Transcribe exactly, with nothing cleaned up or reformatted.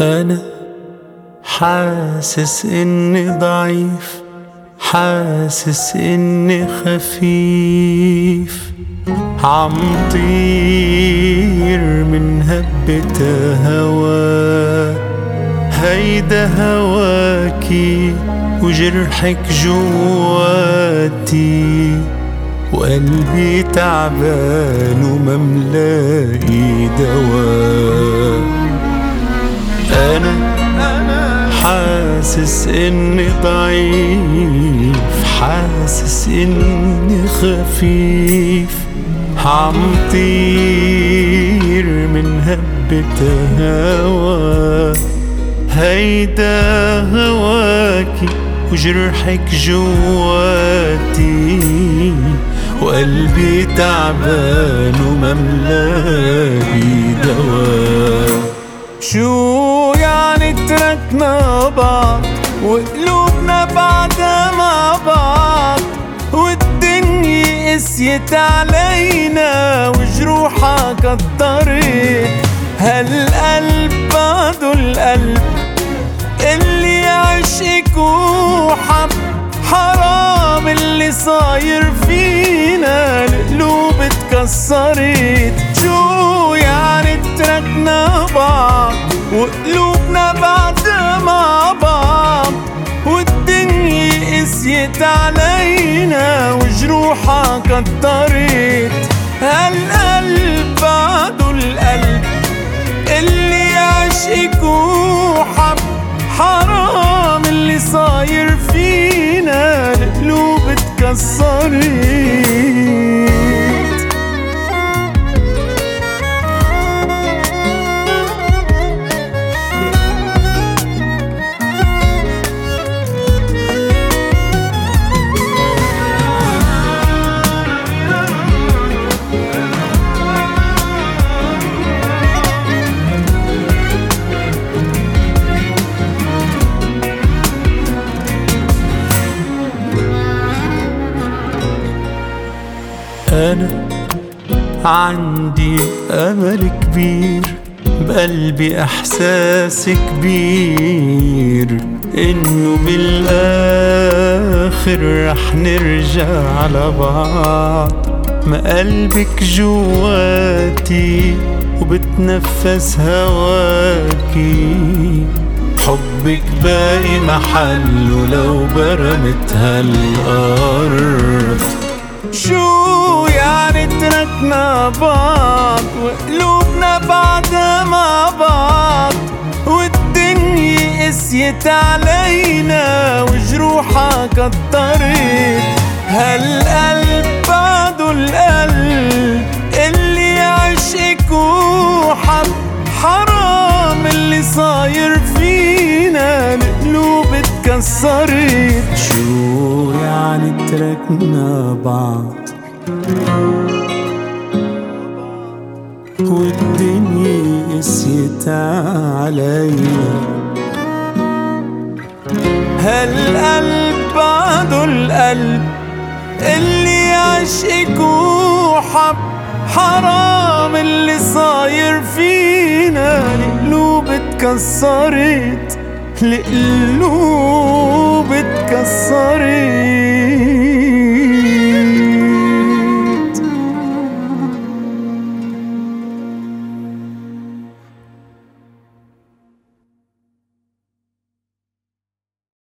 أنا حاسس إني ضعيف، حاسس إني خفيف، عم طير من هبة هوا. هيدا هواكي وجرحك جواتي، وقلبي تعبان ومملاقي دوا. أنا حاسس إني ضعيف، حاسس إني خفيف، عم طير من هبة هوا. هيدا هواكي وجرحك جواتي، وقلبي تعبان ومملاقي دوا. شو يعني تركنا بعض وقلوبنا بعدها مع بعض، والدنيا قسيت علينا وجروحها كترت. هالقلب بعده القلب اللي عشقك وحب، حرام اللي صاير فينا، القلوب اتكسرت. شو يعني تركنا بعض وقلوبنا بعدها مع بعض، والدنيا قسيت علينا وجروحها كترت. هالقلب بعده القلب اللي عشقك وحب، حرام اللي صاير فينا، القلوب اتكسرت. أنا عندي أمل كبير، بقلبي إحساس كبير، إنه بالآخر رح نرجع لبعض. ما قلبك جواتي وبتنفس هواكي، حبك باقي محله لو برمت هالأرض. شو يعني تركنا بعض وقلوبنا بعدها مع بعض، والدنيا قسيت علينا وجروحها كترت. هالقلب بعده القلب اللي عشقك وحب، حرام اللي صاير فينا، القلوب اتكسرت. شو يعني تركنا بعض والدنيا قسيت علينا، هالقلب بعده القلب اللي عشقك وحب، حرام اللي صاير فينا، القلوب اتكسرت، القلوب اتكسرت.